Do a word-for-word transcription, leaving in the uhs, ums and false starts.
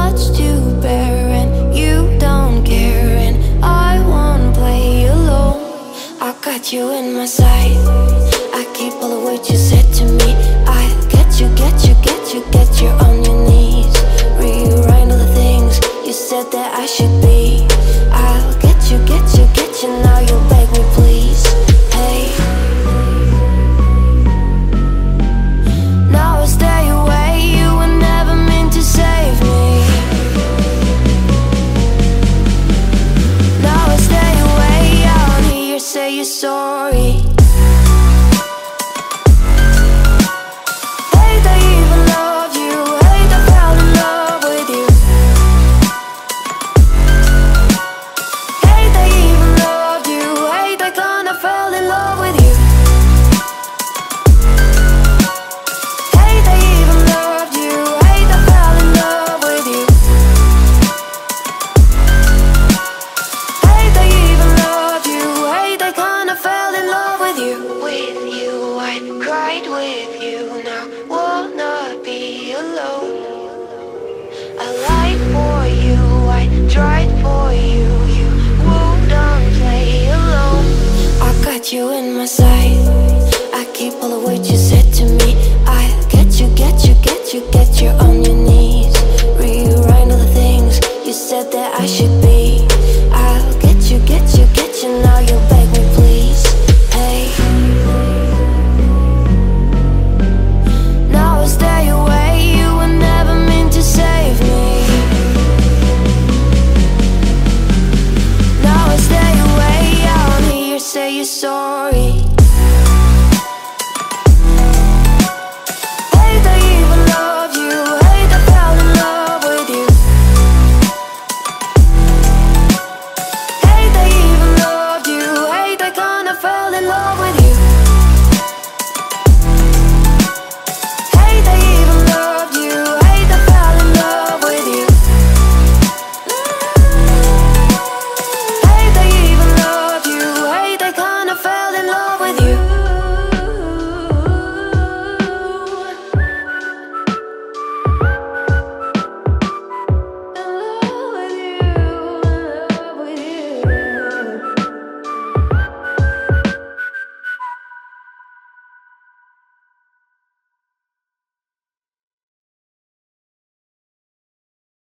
much to bear, and you don't care, and I won't play alone. I got you in my sight, I keep all the words you said to me. I'll get you, get you, get you, get you on your knees. Rewrite all the things you said that I should be. I'll get you, get you, get you, now you beg me please. Hey, now I stay away, you were never meant to save me. Now I stay away, I don't hear you say you're sorry. Hate I even loved you, hate I fell in love with you. Hate I even loved you, hate I kinda fell in love with you. Hate I even loved you, hate I fell in love with you. Hate I even loved you, hate I kinda fell in love with you. With you, I cried with you, now will not be alone. I lied for you, I tried for you, you wouldn't play alone. I got you in my sight, I keep all the words you say